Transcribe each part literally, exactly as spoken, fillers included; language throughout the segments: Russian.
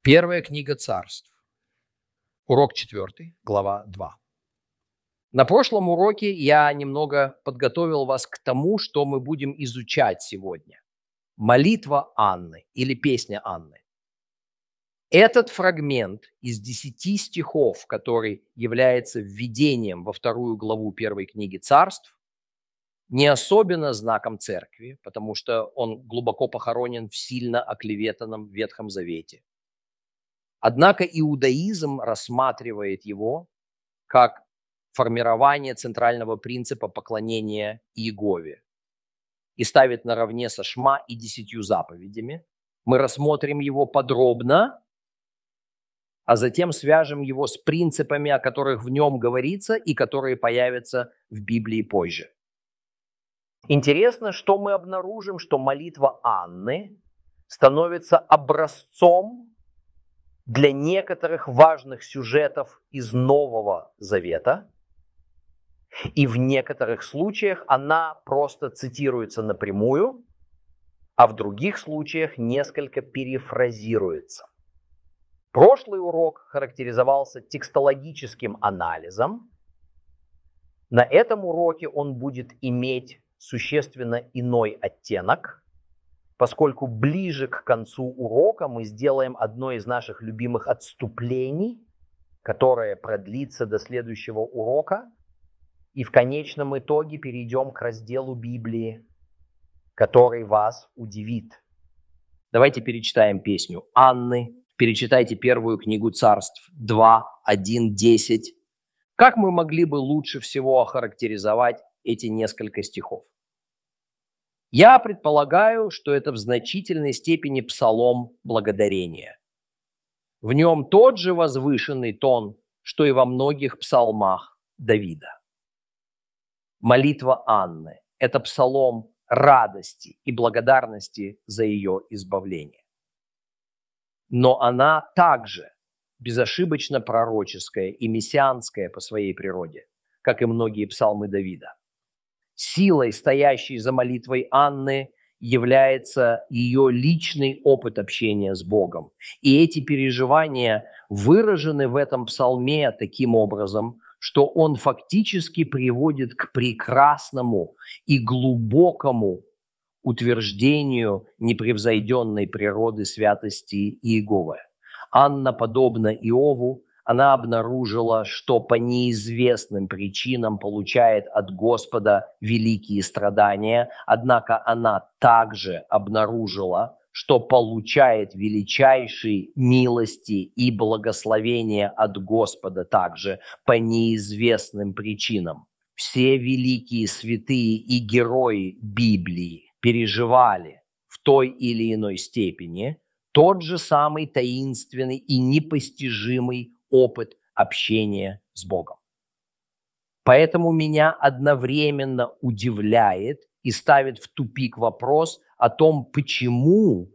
Первая книга Царств. Урок четвертый, глава два. На прошлом уроке я немного подготовил вас к тому, что мы будем изучать сегодня. Молитва Анны или песня Анны. Этот фрагмент из десяти стихов, который является введением во вторую главу первой книги Царств, не особенно знаком церкви, потому что он глубоко похоронен в сильно оклеветанном Ветхом Завете. Однако иудаизм рассматривает его как формирование центрального принципа поклонения Иегове и ставит наравне со Шма и десятью заповедями. Мы рассмотрим его подробно, а затем свяжем его с принципами, о которых в нем говорится и которые появятся в Библии позже. Интересно, что мы обнаружим, что молитва Анны становится образцом для некоторых важных сюжетов из Нового Завета, и в некоторых случаях она просто цитируется напрямую, а в других случаях несколько перефразируется. Прошлый урок характеризовался текстологическим анализом. На этом уроке он будет иметь существенно иной оттенок, поскольку ближе к концу урока мы сделаем одно из наших любимых отступлений, которое продлится до следующего урока, и в конечном итоге перейдем к разделу Библии, который вас удивит. Давайте перечитаем песню Анны, перечитайте первую книгу Царств два, один, десять. Как мы могли бы лучше всего охарактеризовать эти несколько стихов? Я предполагаю, что это в значительной степени псалом благодарения. В нем тот же возвышенный тон, что и во многих псалмах Давида. Молитва Анны – это псалом радости и благодарности за ее избавление. Но она также безошибочно пророческая и мессианская по своей природе, как и многие псалмы Давида. Силой, стоящей за молитвой Анны, является ее личный опыт общения с Богом. И эти переживания выражены в этом псалме таким образом, что он фактически приводит к прекрасному и глубокому утверждению непревзойденной природы святости Иеговы. Анна, подобно Иову, она обнаружила, что по неизвестным причинам получает от Господа великие страдания, однако она также обнаружила, что получает величайшие милости и благословения от Господа также по неизвестным причинам. Все великие святые и герои Библии переживали в той или иной степени тот же самый таинственный и непостижимый опыт общения с Богом. Поэтому меня одновременно удивляет и ставит в тупик вопрос о том, почему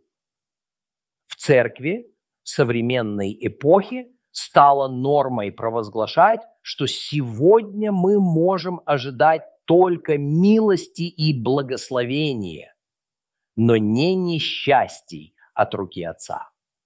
в церкви современной эпохи стало нормой провозглашать, что сегодня мы можем ожидать только милости и благословения, но не несчастий от руки Отца.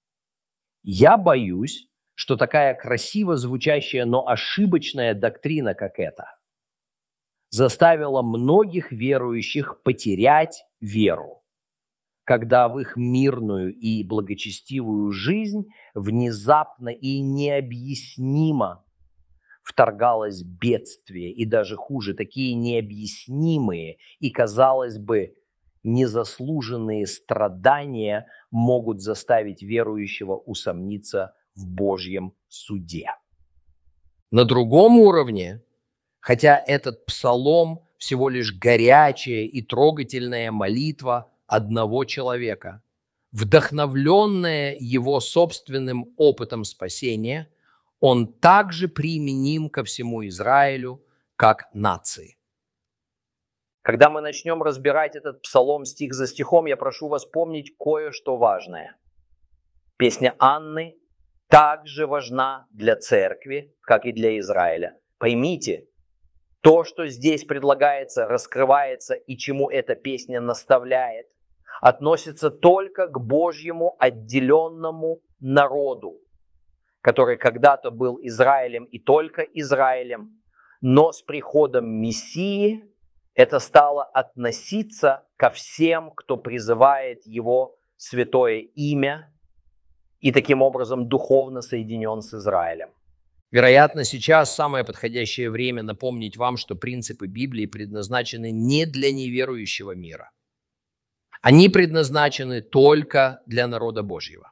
Я боюсь, что такая красиво звучащая, но ошибочная доктрина, как эта, заставила многих верующих потерять веру, когда в их мирную и благочестивую жизнь внезапно и необъяснимо вторгалось бедствие, и даже хуже, такие необъяснимые и, казалось бы, незаслуженные страдания могут заставить верующего усомниться в Божьем суде. На другом уровне, хотя этот псалом всего лишь горячая и трогательная молитва одного человека, вдохновленная его собственным опытом спасения, он также применим ко всему Израилю как нации. Когда мы начнем разбирать этот псалом стих за стихом, я прошу вас помнить кое-что важное. Песня Анны также важна для церкви, как и для Израиля. Поймите, то, что здесь предлагается, раскрывается и чему эта песня наставляет, относится только к Божьему отделенному народу, который когда-то был Израилем и только Израилем, но с приходом Мессии это стало относиться ко всем, кто призывает Его святое имя и таким образом духовно соединен с Израилем. Вероятно, сейчас самое подходящее время напомнить вам, что принципы Библии предназначены не для неверующего мира. Они предназначены только для народа Божьего.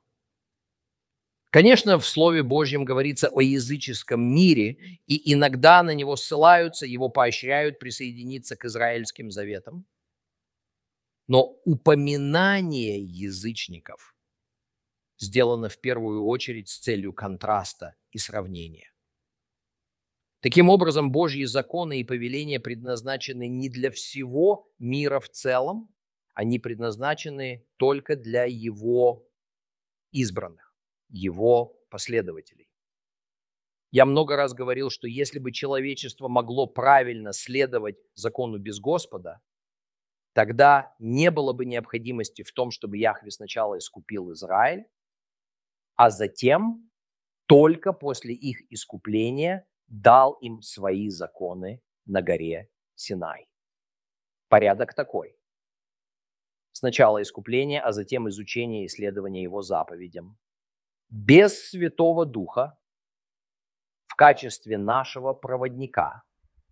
Конечно, в Слове Божьем говорится о языческом мире, и иногда на него ссылаются, его поощряют присоединиться к израильским заветам. Но упоминание язычников сделано в первую очередь с целью контраста и сравнения. Таким образом, Божьи законы и повеления предназначены не для всего мира в целом, они предназначены только для Его избранных, Его последователей. Я много раз говорил, что если бы человечество могло правильно следовать закону без Господа, тогда не было бы необходимости в том, чтобы Яхве сначала искупил Израиль, а затем, только после их искупления, дал им свои законы на горе Синай. Порядок такой. Сначала искупление, а затем изучение и исследование его заповедям. Без Святого Духа в качестве нашего проводника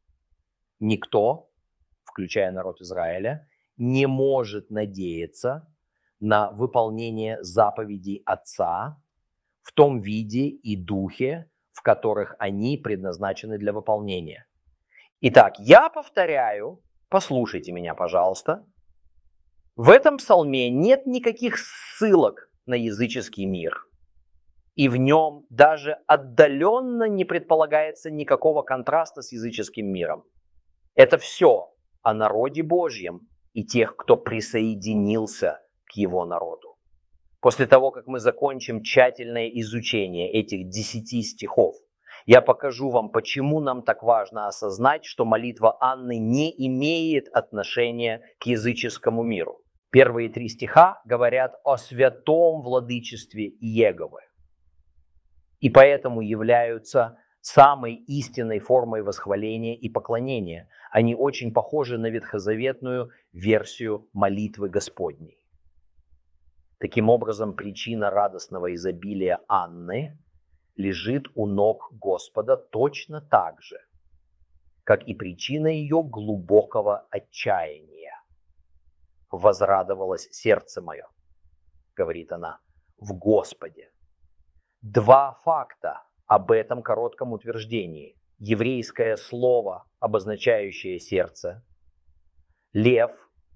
никто, включая народ Израиля, не может надеяться на выполнение заповедей Отца в том виде и духе, в которых они предназначены для выполнения. Итак, я повторяю, послушайте меня, пожалуйста. В этом псалме нет никаких ссылок на языческий мир. И в нем даже отдаленно не предполагается никакого контраста с языческим миром. Это все о народе Божьем и тех, кто присоединился к его народу. После того, как мы закончим тщательное изучение этих десяти стихов, я покажу вам, почему нам так важно осознать, что молитва Анны не имеет отношения к языческому миру. Первые три стиха говорят о святом владычестве Иеговы. И поэтому являются самой истинной формой восхваления и поклонения. Они очень похожи на ветхозаветную версию молитвы Господней. Таким образом, причина радостного изобилия Анны лежит у ног Господа точно так же, как и причина ее глубокого отчаяния. «Возрадовалось сердце мое», говорит она, в Господе. Два факта об этом коротком утверждении. Еврейское слово, обозначающее сердце, лев,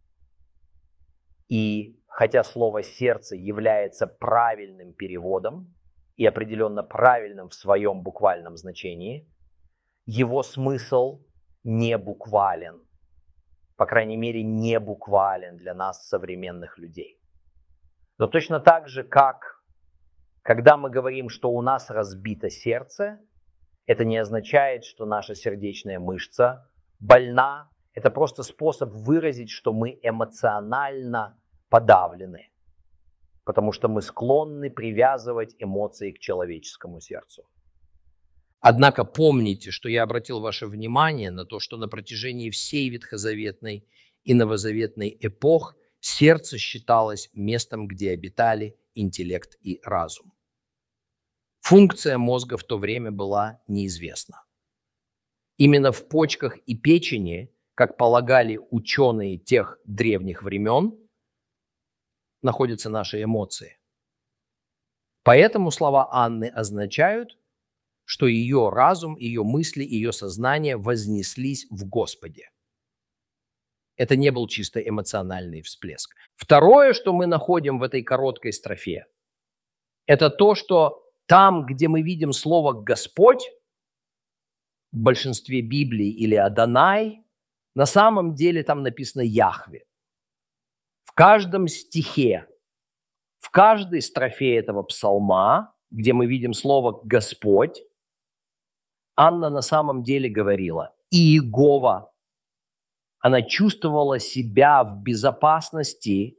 и хотя слово «сердце» является правильным переводом и определенно правильным в своем буквальном значении, его смысл не буквален, по крайней мере, не буквален для нас, современных людей. Но точно так же, как когда мы говорим, что у нас разбито сердце, это не означает, что наша сердечная мышца больна. Это просто способ выразить, что мы эмоционально подавлены, потому что мы склонны привязывать эмоции к человеческому сердцу. Однако помните, что я обратил ваше внимание на то, что на протяжении всей ветхозаветной и новозаветной эпох сердце считалось местом, где обитали интеллект и разум. Функция мозга в то время была неизвестна. Именно в почках и печени, как полагали ученые тех древних времен, находятся наши эмоции. Поэтому слова Анны означают, что ее разум, ее мысли, ее сознание вознеслись в Господе. Это не был чисто эмоциональный всплеск. Второе, что мы находим в этой короткой строфе, это то, что там, где мы видим слово «Господь», в большинстве Библий или «Адонай», на самом деле там написано «Яхве». В каждом стихе, в каждой строфе этого псалма, где мы видим слово «Господь», Анна на самом деле говорила «Иегова». Она чувствовала себя в безопасности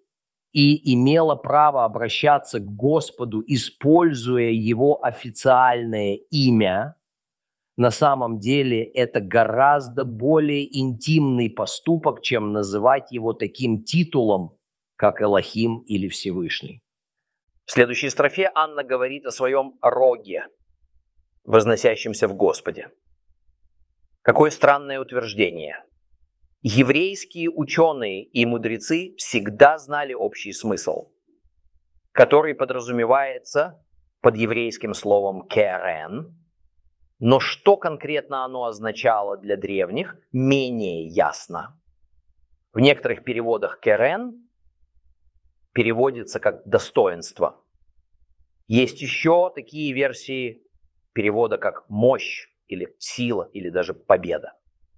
и имела право обращаться к Господу, используя Его официальное имя, на самом деле это гораздо более интимный поступок, чем называть Его таким титулом, как Элохим или Всевышний. В следующей строфе Анна говорит о своем роге, возносящемся в Господе. Какое странное утверждение. Еврейские ученые и мудрецы всегда знали общий смысл, который подразумевается под еврейским словом «керен», но что конкретно оно означало для древних, менее ясно. В некоторых переводах «керен» переводится как «достоинство». Есть еще такие версии перевода как «мощь» или «сила» или даже «победа».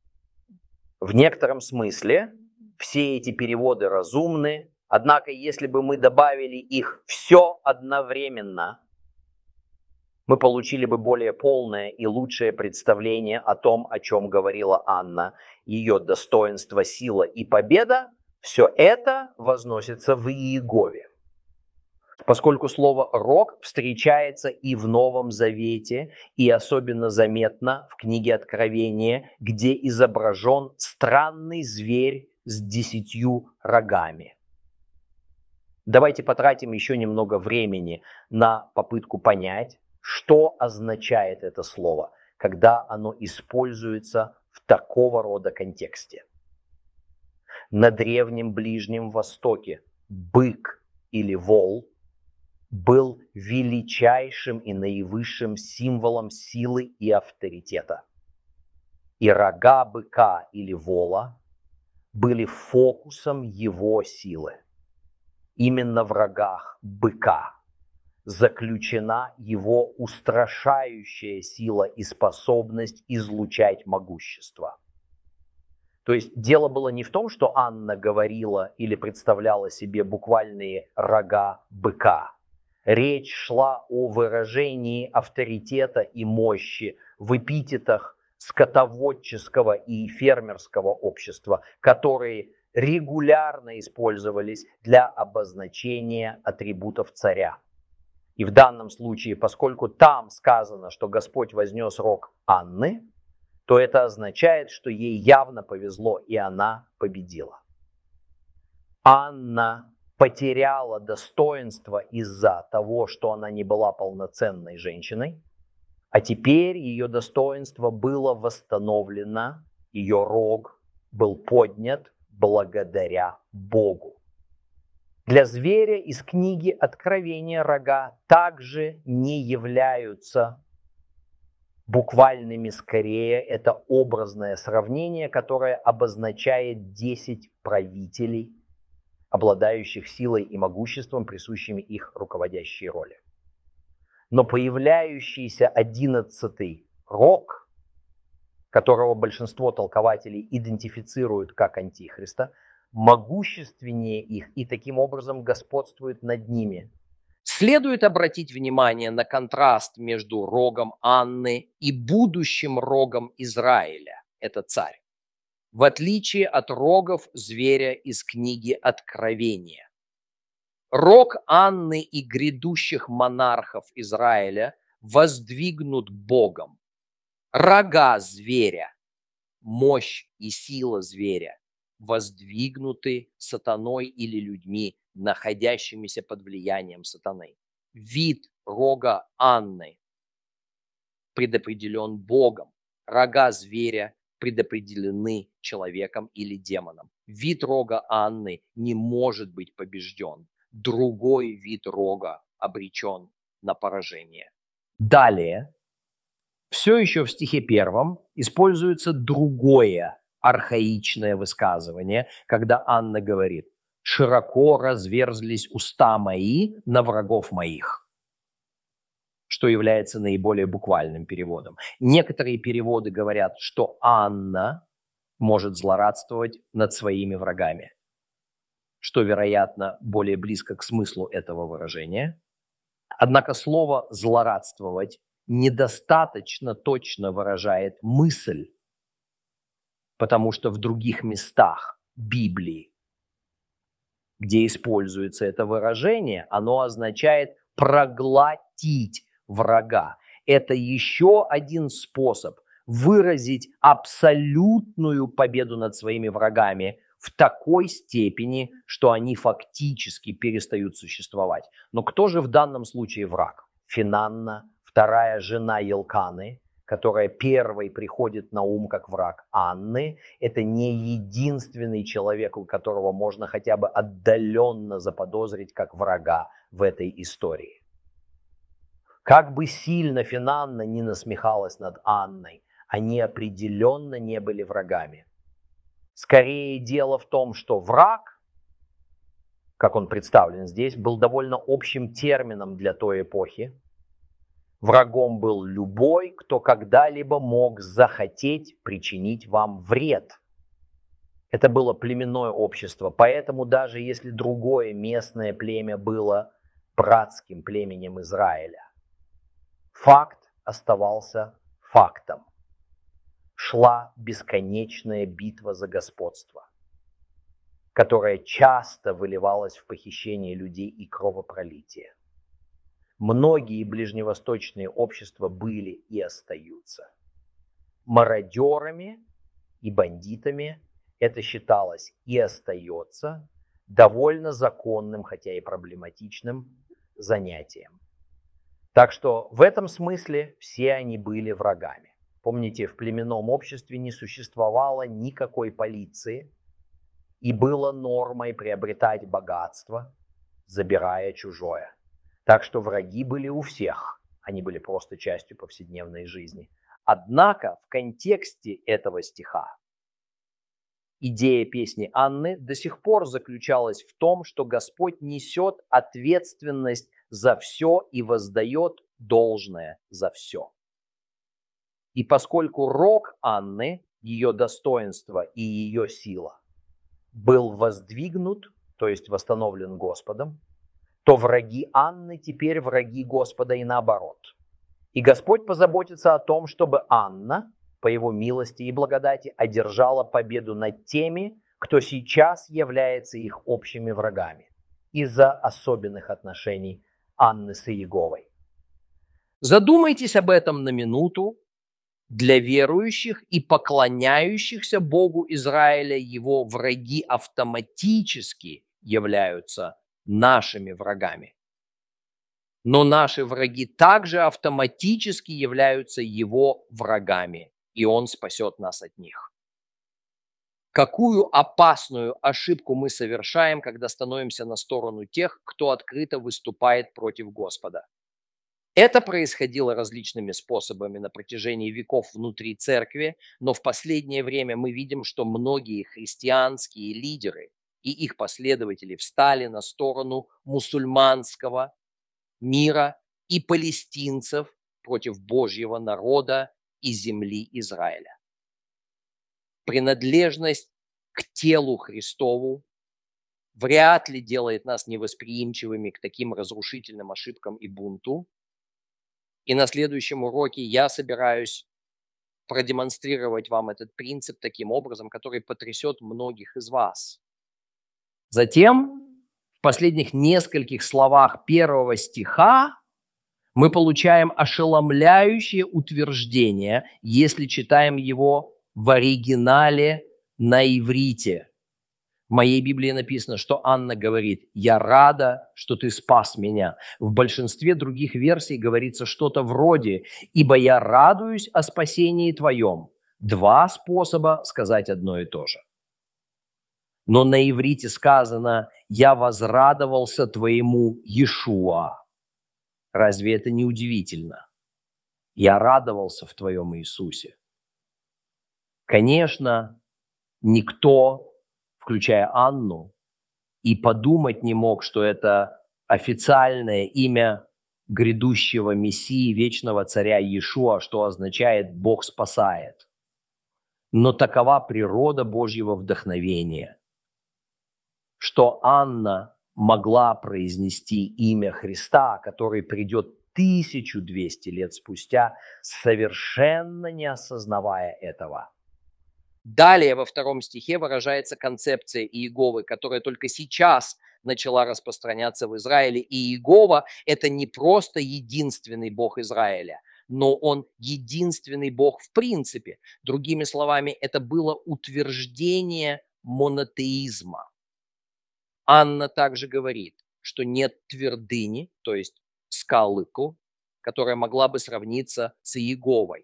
В некотором смысле все эти переводы разумны, однако если бы мы добавили их все одновременно, мы получили бы более полное и лучшее представление о том, о чем говорила Анна. Ее достоинство, сила и победа – все это возносится в Иегове. Поскольку слово «рог» встречается и в Новом Завете, и особенно заметно в книге Откровения, где изображен странный зверь с десятью рогами. Давайте потратим еще немного времени на попытку понять, что означает это слово, когда оно используется в такого рода контексте. На Древнем Ближнем Востоке бык или вол был величайшим и наивысшим символом силы и авторитета. И рога быка или вола были фокусом его силы. Именно в рогах быка заключена его устрашающая сила и способность излучать могущество. То есть дело было не в том, что Анна говорила или представляла себе буквальные рога быка. Речь шла о выражении авторитета и мощи в эпитетах скотоводческого и фермерского общества, которые регулярно использовались для обозначения атрибутов царя. И в данном случае, поскольку там сказано, что Господь вознес рог Анны, то это означает, что ей явно повезло, и она победила. Анна потеряла достоинство из-за того, что она не была полноценной женщиной, а теперь ее достоинство было восстановлено, ее рог был поднят благодаря Богу. Для зверя из книги Откровения рога также не являются буквальными, скорее это образное сравнение, которое обозначает десять правителей, обладающих силой и могуществом, присущими их руководящей роли. Но появляющийся одиннадцатый рог, которого большинство толкователей идентифицируют как антихриста, могущественнее их и таким образом господствует над ними. Следует обратить внимание на контраст между рогом Анны и будущим рогом Израиля, это царь, в отличие от рогов зверя из книги Откровения. Рог Анны и грядущих монархов Израиля воздвигнут Богом. Рога зверя, мощь и сила зверя воздвигнуты сатаной или людьми, находящимися под влиянием сатаны. Вид рога Анны предопределен Богом. Рога зверя предопределены человеком или демоном. Вид рога Анны не может быть побежден. Другой вид рога обречен на поражение. Далее, все еще в стихе первом используется другое архаичное высказывание, когда Анна говорит: «Широко разверзлись уста мои на врагов моих», что является наиболее буквальным переводом. Некоторые переводы говорят, что Анна может злорадствовать над своими врагами, что, вероятно, более близко к смыслу этого выражения. Однако слово «злорадствовать» недостаточно точно выражает мысль, потому что в других местах Библии где используется это выражение, оно означает проглотить врага. Это еще один способ выразить абсолютную победу над своими врагами в такой степени, что они фактически перестают существовать. Но кто же в данном случае враг? Финанна, вторая жена Елканы, которая первой приходит на ум как враг Анны, это не единственный человек, у которого можно хотя бы отдаленно заподозрить как врага в этой истории. Как бы сильно Финанна не насмехалась над Анной, они определенно не были врагами. Скорее дело в том, что враг, как он представлен здесь, был довольно общим термином для той эпохи. Врагом был любой, кто когда-либо мог захотеть причинить вам вред. Это было племенное общество, поэтому даже если другое местное племя было братским племенем Израиля, факт оставался фактом. Шла бесконечная битва за господство, которая часто выливалась в похищение людей и кровопролитие. Многие ближневосточные общества были и остаются мародерами и бандитами. Это считалось и остается довольно законным, хотя и проблематичным занятием. Так что в этом смысле все они были врагами. Помните, в племенном обществе не существовало никакой полиции, и было нормой приобретать богатство, забирая чужое. Так что враги были у всех, они были просто частью повседневной жизни. Однако в контексте этого стиха идея песни Анны до сих пор заключалась в том, что Господь несет ответственность за все и воздает должное за все. И поскольку рог Анны, ее достоинство и ее сила, был воздвигнут, то есть восстановлен Господом, то враги Анны теперь враги Господа и наоборот. И Господь позаботится о том, чтобы Анна, по его милости и благодати, одержала победу над теми, кто сейчас является их общими врагами из-за особенных отношений Анны с Иеговой. Задумайтесь об этом на минуту. Для верующих и поклоняющихся Богу Израиля его враги автоматически являются нашими врагами. Но наши враги также автоматически являются его врагами, и он спасет нас от них. Какую опасную ошибку мы совершаем, когда становимся на сторону тех, кто открыто выступает против Господа? Это происходило различными способами на протяжении веков внутри церкви, но в последнее время мы видим, что многие христианские лидеры и их последователи встали на сторону мусульманского мира и палестинцев против Божьего народа и земли Израиля. Принадлежность к телу Христову вряд ли делает нас невосприимчивыми к таким разрушительным ошибкам и бунту. И на следующем уроке я собираюсь продемонстрировать вам этот принцип таким образом, который потрясет многих из вас. Затем, в последних нескольких словах первого стиха мы получаем ошеломляющее утверждение, если читаем его в оригинале на иврите. В моей Библии написано, что Анна говорит: «Я рада, что ты спас меня». В большинстве других версий говорится что-то вроде: «Ибо я радуюсь о спасении твоем». Два способа сказать одно и то же. Но на иврите сказано: «Я возрадовался твоему Иешуа». Разве это не удивительно? Я радовался в твоем Иисусе. Конечно, никто, включая Анну, и подумать не мог, что это официальное имя грядущего Мессии, вечного царя Иешуа, что означает «Бог спасает». Но такова природа Божьего вдохновения, что Анна могла произнести имя Христа, который придет тысячу двести лет спустя, совершенно не осознавая этого. Далее во втором стихе выражается концепция Иеговы, которая только сейчас начала распространяться в Израиле. И Иегова – это не просто единственный Бог Израиля, но Он единственный Бог в принципе. Другими словами, это было утверждение монотеизма. Анна также говорит, что нет твердыни, то есть скалыку, которая могла бы сравниться с Иеговой.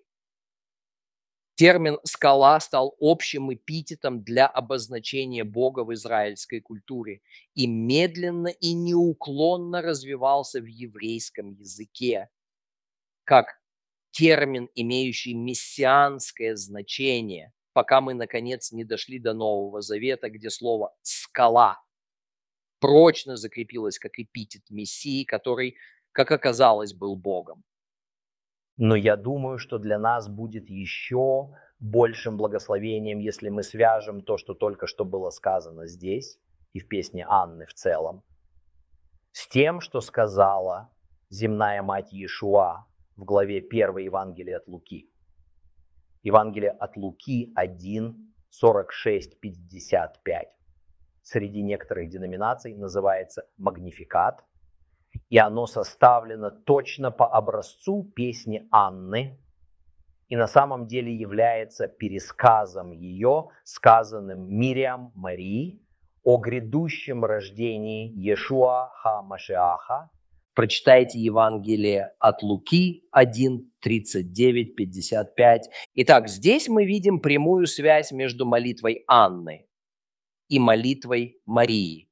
Термин «скала» стал общим эпитетом для обозначения Бога в израильской культуре и медленно и неуклонно развивался в еврейском языке как термин, имеющий мессианское значение, пока мы, наконец, не дошли до Нового Завета, где слово «скала» прочно закрепилось как эпитет Мессии, который, как оказалось, был Богом. Но я думаю, что для нас будет еще большим благословением, если мы свяжем то, что только что было сказано здесь и в песне Анны в целом, с тем, что сказала земная мать Иешуа в главе первой Евангелия от Луки. Евангелие от Луки один, сорок шесть, пятьдесят пять. Среди некоторых деноминаций называется Магнификат, и оно составлено точно по образцу песни Анны, и на самом деле является пересказом ее, сказанным Мириам Марии, о грядущем рождении Иешуа ха-Машиаха. Прочитайте Евангелие от Луки один, тридцать девять, пятьдесят пять. Итак, здесь мы видим прямую связь между молитвой Анны и молитвой Марии.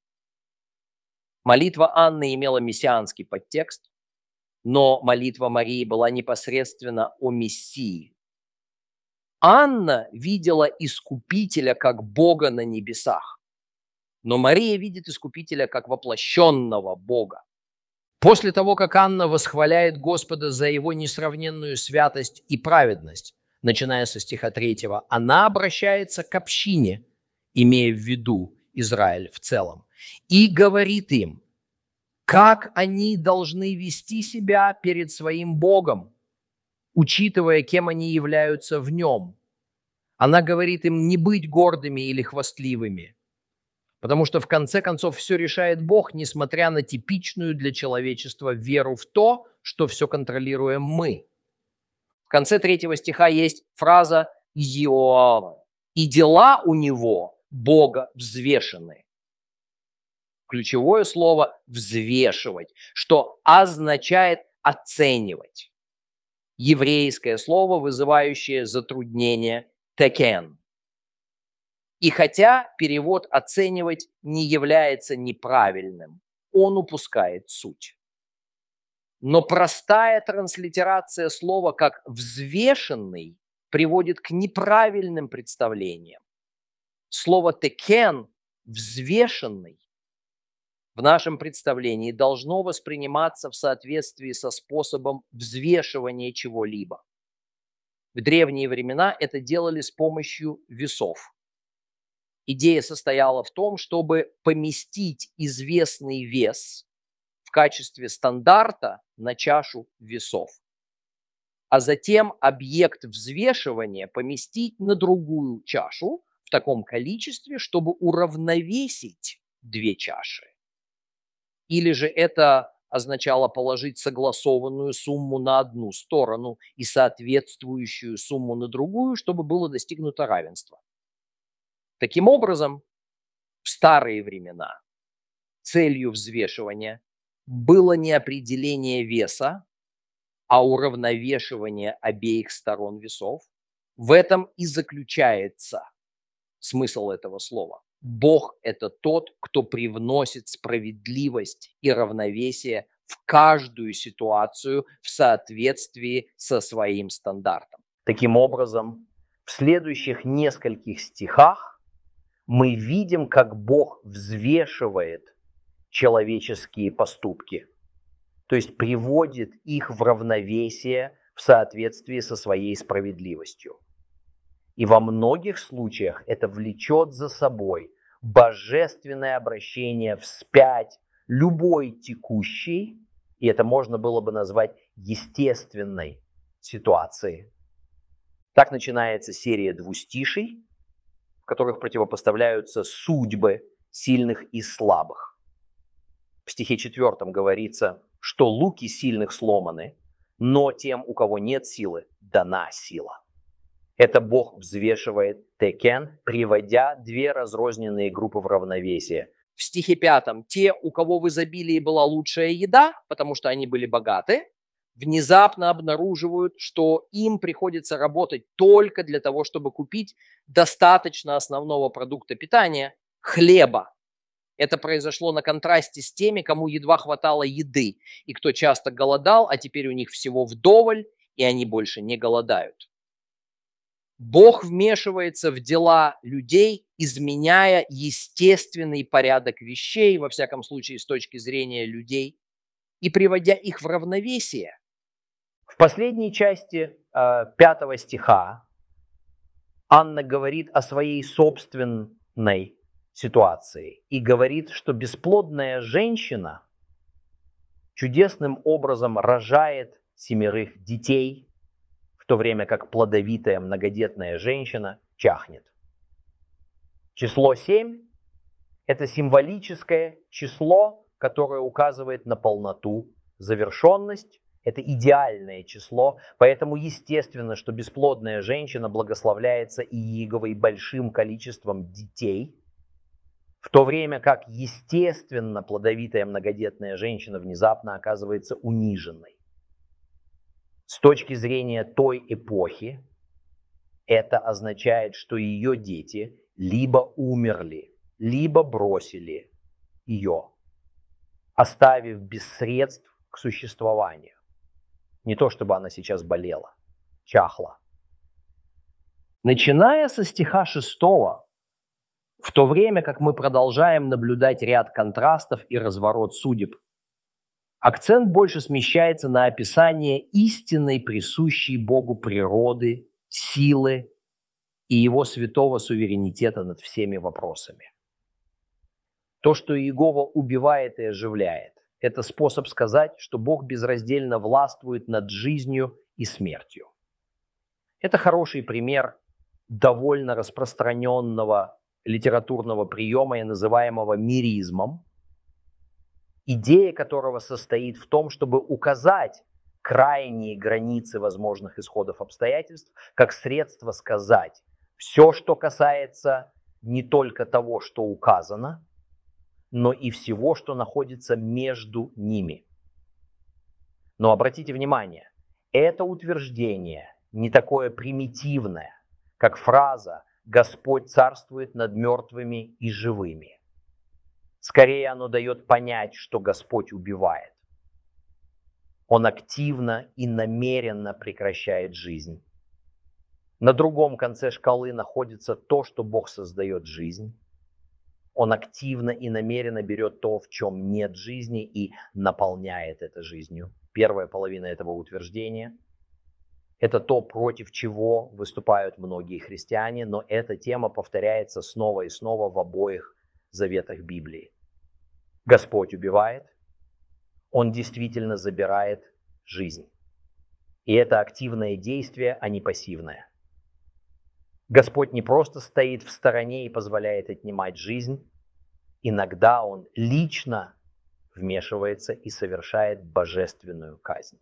Молитва Анны имела мессианский подтекст, но молитва Марии была непосредственно о Мессии. Анна видела Искупителя как Бога на небесах, но Мария видит Искупителя как воплощенного Бога. После того, как Анна восхваляет Господа за Его несравненную святость и праведность, начиная со стиха третьего, она обращается к общине, имея в виду Израиль в целом, и говорит им, как они должны вести себя перед своим Богом, учитывая, кем они являются в Нем. Она говорит им не быть гордыми или хвастливыми, потому что в конце концов все решает Бог, несмотря на типичную для человечества веру в то, что все контролируем мы. В конце третьего стиха есть фраза «Иоава», и дела у него, Бога, взвешены. Ключевое слово «взвешивать», что означает «оценивать». Еврейское слово, вызывающее затруднение «текен». И хотя перевод «оценивать» не является неправильным, он упускает суть. Но простая транслитерация слова как «взвешенный» приводит к неправильным представлениям. Слово «текен» – «взвешенный» в нашем представлении должно восприниматься в соответствии со способом взвешивания чего-либо. В древние времена это делали с помощью весов. Идея состояла в том, чтобы поместить известный вес в качестве стандарта на чашу весов, а затем объект взвешивания поместить на другую чашу в таком количестве, чтобы уравновесить две чаши. Или же это означало положить согласованную сумму на одну сторону и соответствующую сумму на другую, чтобы было достигнуто равенство. Таким образом, в старые времена целью взвешивания было не определение веса, а уравновешивание обеих сторон весов. В этом и заключается смысл этого слова. Бог – это тот, кто привносит справедливость и равновесие в каждую ситуацию в соответствии со своим стандартом. Таким образом, в следующих нескольких стихах мы видим, как Бог взвешивает человеческие поступки, то есть приводит их в равновесие в соответствии со своей справедливостью. И во многих случаях это влечет за собой божественное обращение вспять любой текущей, и это можно было бы назвать естественной ситуации. Так начинается серия двустиший, в которых противопоставляются судьбы сильных и слабых. В стихе четвертом говорится, что луки сильных сломаны, но тем, у кого нет силы, дана сила. Это Бог взвешивает текен, приводя две разрозненные группы в равновесие. В стихе пятом те, у кого в изобилии была лучшая еда, потому что они были богаты, внезапно обнаруживают, что им приходится работать только для того, чтобы купить достаточно основного продукта питания – хлеба. Это произошло на контрасте с теми, кому едва хватало еды, и кто часто голодал, а теперь у них всего вдоволь, и они больше не голодают. Бог вмешивается в дела людей, изменяя естественный порядок вещей, во всяком случае с точки зрения людей, и приводя их в равновесие. В последней части э, пятого стиха Анна говорит о своей собственной ситуации и говорит, что бесплодная женщина чудесным образом рожает семерых детей, в то время как плодовитая многодетная женщина чахнет. Число семь – это символическое число, которое указывает на полноту, завершенность. Это идеальное число, поэтому естественно, что бесплодная женщина благословляется Иеговой большим количеством детей, в то время как естественно плодовитая многодетная женщина внезапно оказывается униженной. С точки зрения той эпохи, это означает, что ее дети либо умерли, либо бросили ее, оставив без средств к существованию. Не то, чтобы она сейчас болела, чахла. Начиная со стиха шестого, в то время как мы продолжаем наблюдать ряд контрастов и разворот судеб, акцент больше смещается на описание истинной, присущей Богу природы, силы и его святого суверенитета над всеми вопросами. То, что Иегова убивает и оживляет, это способ сказать, что Бог безраздельно властвует над жизнью и смертью. Это хороший пример довольно распространенного литературного приема, называемого миризмом, идея которого состоит в том, чтобы указать крайние границы возможных исходов обстоятельств как средство сказать все, что касается не только того, что указано, но и всего, что находится между ними. Но обратите внимание, это утверждение не такое примитивное, как фраза «Господь царствует над мертвыми и живыми». Скорее, оно дает понять, что Господь убивает. Он активно и намеренно прекращает жизнь. На другом конце шкалы находится то, что Бог создает жизнь. Он активно и намеренно берет то, в чем нет жизни, и наполняет это жизнью. Первая половина этого утверждения – это то, против чего выступают многие христиане, но эта тема повторяется снова и снова в обоих заветах Библии. Господь убивает, Он действительно забирает жизнь. И это активное действие, а не пассивное. Господь не просто стоит в стороне и позволяет отнимать жизнь. Иногда Он лично вмешивается и совершает божественную казнь.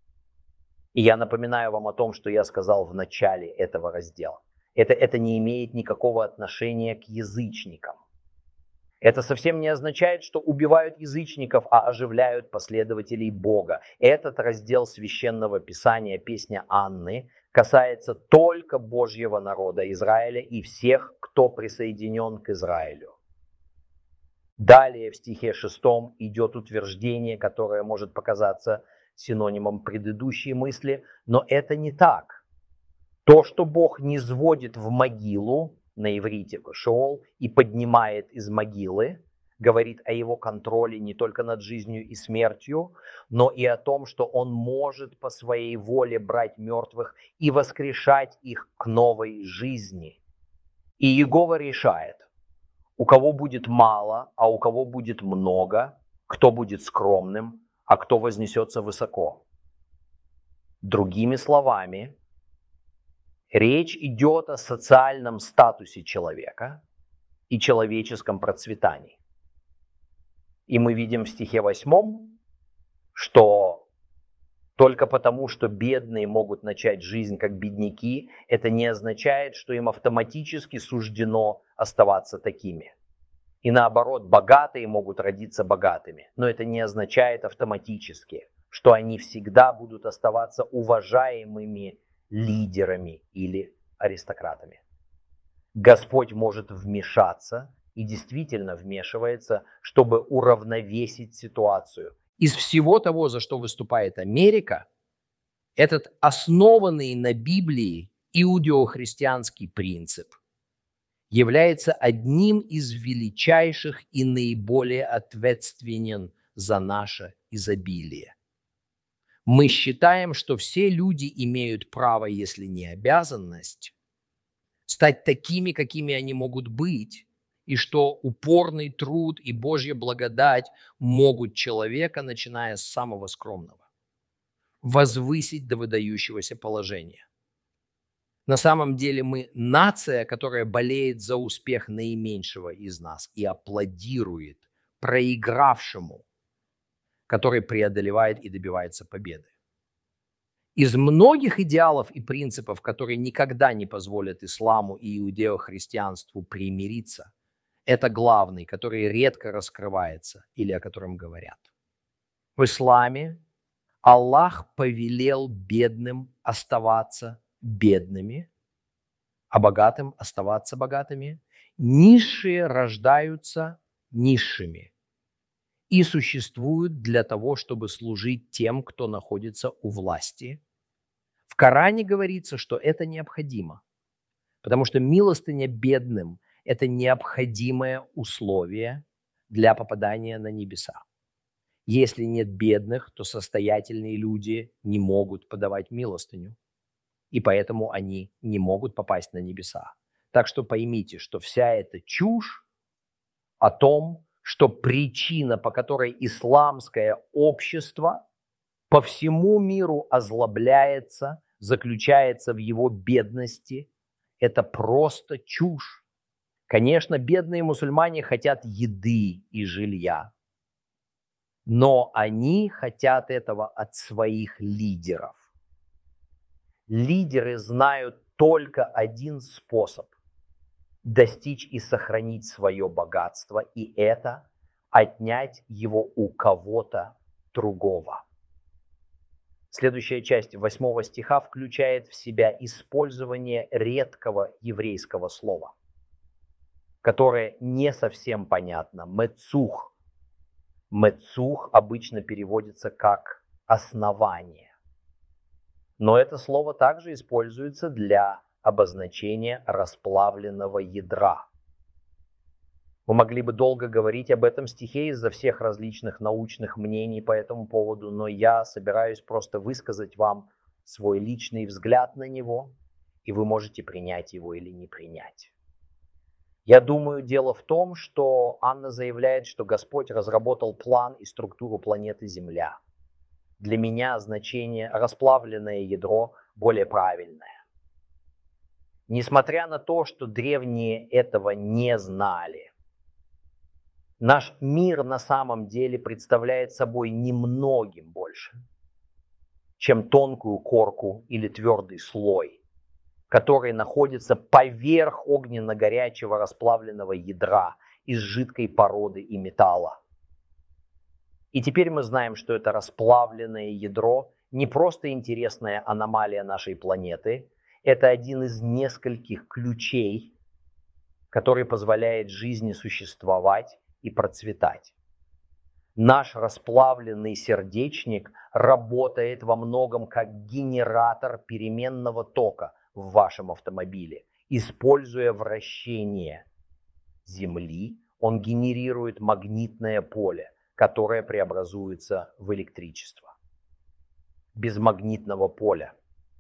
И я напоминаю вам о том, что я сказал в начале этого раздела. Это, это не имеет никакого отношения к язычникам. Это совсем не означает, что убивают язычников, а оживляют последователей Бога. Этот раздел Священного Писания, песня Анны, касается только Божьего народа Израиля и всех, кто присоединен к Израилю. Далее в стихе шестом идет утверждение, которое может показаться синонимом предыдущей мысли, но это не так. То, что Бог низводит в могилу, на иврите «шеол», и поднимает из могилы, говорит о его контроле не только над жизнью и смертью, но и о том, что он может по своей воле брать мертвых и воскрешать их к новой жизни. И Иегова решает, у кого будет мало, а у кого будет много, кто будет скромным, а кто вознесется высоко. Другими словами, речь идет о социальном статусе человека и человеческом процветании. И мы видим в стихе восьмом, что только потому, что бедные могут начать жизнь как бедняки, это не означает, что им автоматически суждено оставаться такими. И наоборот, богатые могут родиться богатыми, но это не означает автоматически, что они всегда будут оставаться уважаемыми лидерами или аристократами. Господь может вмешаться и действительно вмешивается, чтобы уравновесить ситуацию. Из всего того, за что выступает Америка, этот основанный на Библии иудео-христианский принцип является одним из величайших и наиболее ответственен за наше изобилие. Мы считаем, что все люди имеют право, если не обязанность, стать такими, какими они могут быть, и что упорный труд и Божья благодать могут человека, начиная с самого скромного, возвысить до выдающегося положения. На самом деле мы нация, которая болеет за успех наименьшего из нас и аплодирует проигравшему, который преодолевает и добивается победы. Из многих идеалов и принципов, которые никогда не позволят исламу и иудео-христианству примириться, это главный, который редко раскрывается или о котором говорят. В исламе Аллах повелел бедным оставаться бедными, а богатым оставаться богатыми. Низшие рождаются низшими и существуют для того, чтобы служить тем, кто находится у власти. В Коране говорится, что это необходимо, потому что милостыня бедным – это необходимое условие для попадания на небеса. Если нет бедных, то состоятельные люди не могут подавать милостыню, и поэтому они не могут попасть на небеса. Так что поймите, что вся эта чушь о том, что причина, по которой исламское общество по всему миру озлобляется, заключается в его бедности, это просто чушь. Конечно, бедные мусульмане хотят еды и жилья, но они хотят этого от своих лидеров. Лидеры знают только один способ достичь и сохранить свое богатство, и это отнять его у кого-то другого. Следующая часть восьмого стиха включает в себя использование редкого еврейского слова, которое не совсем понятно. Мецух. Мецух обычно переводится как «основание». Но это слово также используется для обозначения расплавленного ядра. Мы могли бы долго говорить об этом стихе из-за всех различных научных мнений по этому поводу, но я собираюсь просто высказать вам свой личный взгляд на него, и вы можете принять его или не принять. Я думаю, дело в том, что Анна заявляет, что Господь разработал план и структуру планеты Земля. Для меня значение расплавленное ядро более правильное. Несмотря на то, что древние этого не знали, наш мир на самом деле представляет собой немногим больше, чем тонкую корку или твердый слой, который находится поверх огненно-горячего расплавленного ядра из жидкой породы и металла. И теперь мы знаем, что это расплавленное ядро не просто интересная аномалия нашей планеты, это один из нескольких ключей, который позволяет жизни существовать и процветать. Наш расплавленный сердечник работает во многом как генератор переменного тока в вашем автомобиле. Используя вращение Земли, он генерирует магнитное поле, которое преобразуется в электричество. Без магнитного поля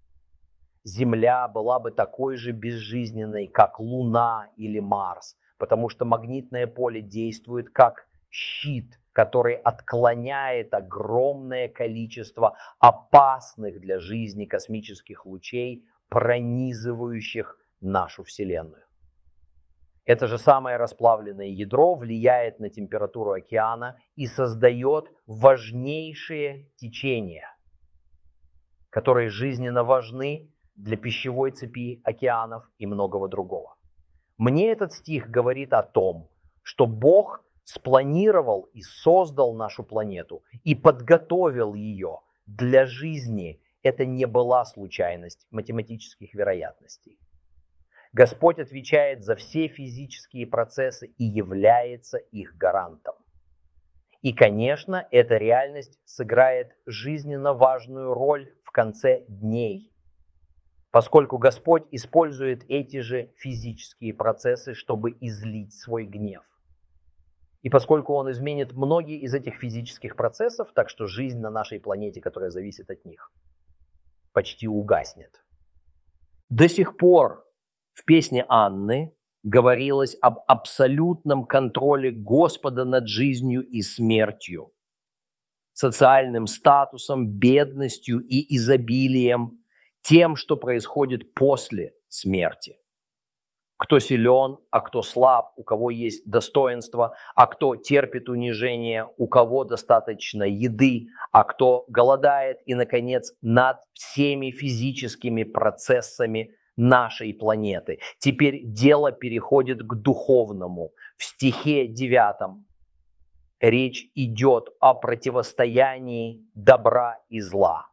Земля была бы такой же безжизненной, как Луна или Марс, потому что магнитное поле действует как щит, который отклоняет огромное количество опасных для жизни космических лучей, пронизывающих нашу Вселенную. Это же самое расплавленное ядро влияет на температуру океана и создает важнейшие течения, которые жизненно важны для пищевой цепи океанов и многого другого. Мне этот стих говорит о том, что Бог спланировал и создал нашу планету и подготовил ее для жизни. Это не была случайность математических вероятностей. Господь отвечает за все физические процессы и является их гарантом. И, конечно, эта реальность сыграет жизненно важную роль в конце дней, поскольку Господь использует эти же физические процессы, чтобы излить свой гнев. И поскольку Он изменит многие из этих физических процессов, так что жизнь на нашей планете, которая зависит от них, почти угаснет. До сих пор в песне Анны говорилось об абсолютном контроле Господа над жизнью и смертью, социальным статусом, бедностью и изобилием, тем, что происходит после смерти. Кто силен, а кто слаб, у кого есть достоинство, а кто терпит унижение, у кого достаточно еды, а кто голодает, и, наконец, над всеми физическими процессами нашей планеты. Теперь дело переходит к духовному. В стихе девятом речь идет о противостоянии добра и зла.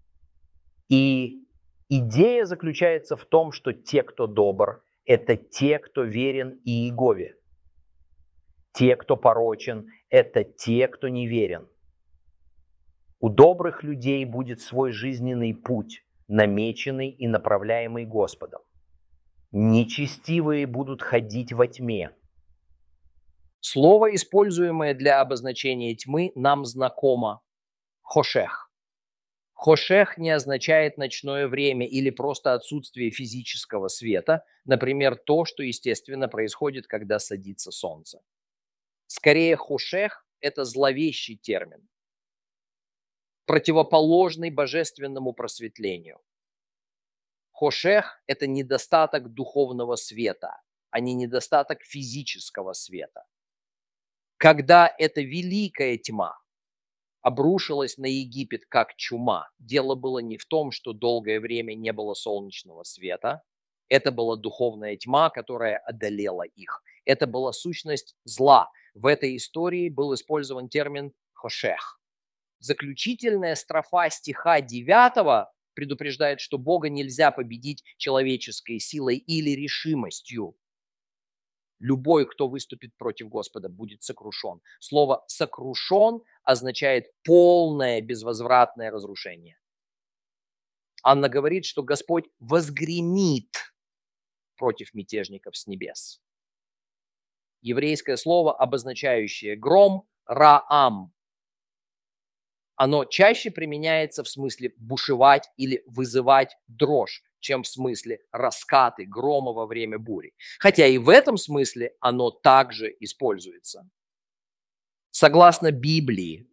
И идея заключается в том, что те, кто добр, это те, кто верен Иегове. Те, кто порочен, это те, кто неверен. У добрых людей будет свой жизненный путь, намеченный и направляемый Господом. Нечестивые будут ходить во тьме. Слово, используемое для обозначения тьмы, нам знакомо. Хошех. Хошех не означает ночное время или просто отсутствие физического света, например, то, что, естественно, происходит, когда садится солнце. Скорее, хошех – это зловещий термин, противоположный божественному просветлению. Хошех – это недостаток духовного света, а не недостаток физического света. Когда эта великая тьма обрушилась на Египет как чума, дело было не в том, что долгое время не было солнечного света, это была духовная тьма, которая одолела их. Это была сущность зла. В этой истории был использован термин хошех. Заключительная строфа стиха девятого предупреждает, что Бога нельзя победить человеческой силой или решимостью. Любой, кто выступит против Господа, будет сокрушен. Слово «сокрушен» означает полное безвозвратное разрушение. Анна говорит, что Господь возгремит против мятежников с небес. Еврейское слово, обозначающее гром, раам, оно чаще применяется в смысле бушевать или вызывать дрожь, чем в смысле раскаты грома во время бури. Хотя и в этом смысле оно также используется. Согласно Библии,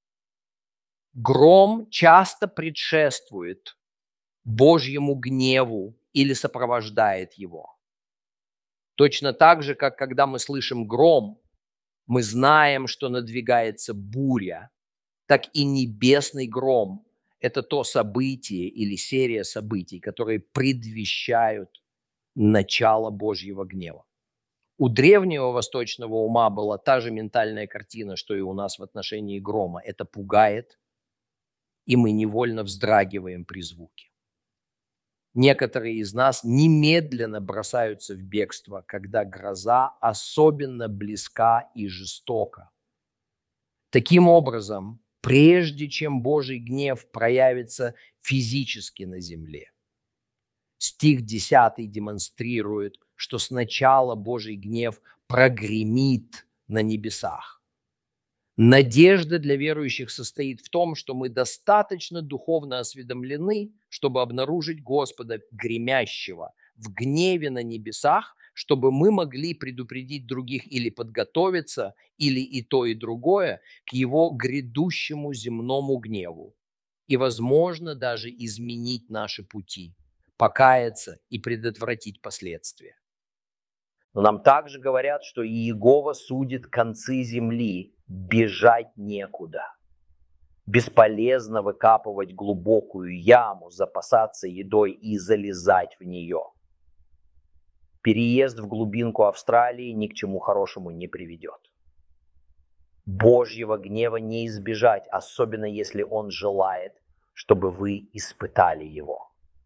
гром часто предшествует Божьему гневу или сопровождает его. Точно так же, как когда мы слышим гром, мы знаем, что надвигается буря, так и небесный гром – это то событие или серия событий, которые предвещают начало Божьего гнева. У древнего восточного ума была та же ментальная картина, что и у нас в отношении грома. Это пугает, и мы невольно вздрагиваем при звуке. Некоторые из нас немедленно бросаются в бегство, когда гроза особенно близка и жестока. Таким образом, прежде чем Божий гнев проявится физически на земле, стих десятый демонстрирует, что сначала Божий гнев прогремит на небесах. Надежда для верующих состоит в том, что мы достаточно духовно осведомлены, чтобы обнаружить Господа гремящего в гневе на небесах, чтобы мы могли предупредить других или подготовиться, или и то, и другое, к его грядущему земному гневу. И, возможно, даже изменить наши пути, покаяться и предотвратить последствия. Но нам также говорят, что Иегова судит концы земли, бежать некуда. Бесполезно выкапывать глубокую яму, запасаться едой и залезать в нее. Переезд в глубинку Австралии ни к чему хорошему не приведет. Божьего гнева не избежать, особенно если Он желает, чтобы вы испытали его.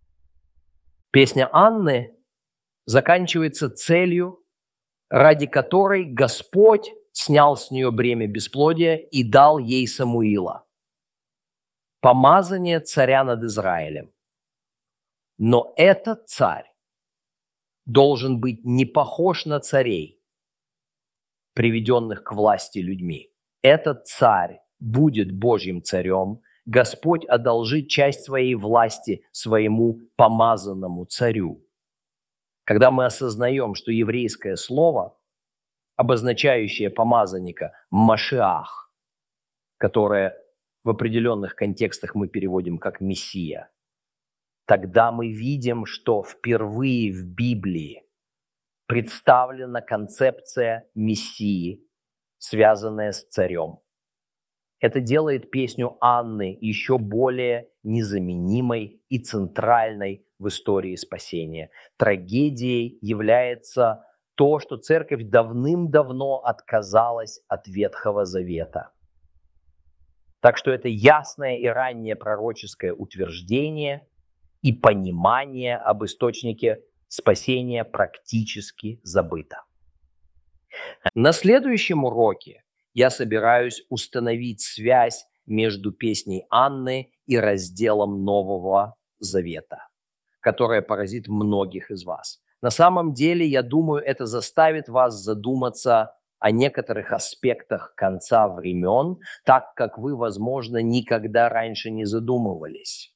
Песня Анны заканчивается целью, ради которой Господь снял с нее бремя бесплодия и дал ей Самуила, помазание царя над Израилем. Но этот царь должен быть не похож на царей, приведенных к власти людьми. Этот царь будет Божьим царем. Господь одолжит часть своей власти своему помазанному царю. Когда мы осознаем, что еврейское слово, обозначающее помазанника Машиах, которое в определенных контекстах мы переводим как Мессия, тогда мы видим, что впервые в Библии представлена концепция Мессии, связанная с царем. Это делает песню Анны еще более незаменимой и центральной в истории спасения. Трагедией является то, что церковь давным-давно отказалась от Ветхого Завета. Так что это ясное и раннее пророческое утверждение и понимание об источнике спасения практически забыто. На следующем уроке я собираюсь установить связь между песней Анны и разделом Нового Завета, которая поразит многих из вас. На самом деле, я думаю, это заставит вас задуматься о некоторых аспектах конца времен, так как вы, возможно, никогда раньше не задумывались.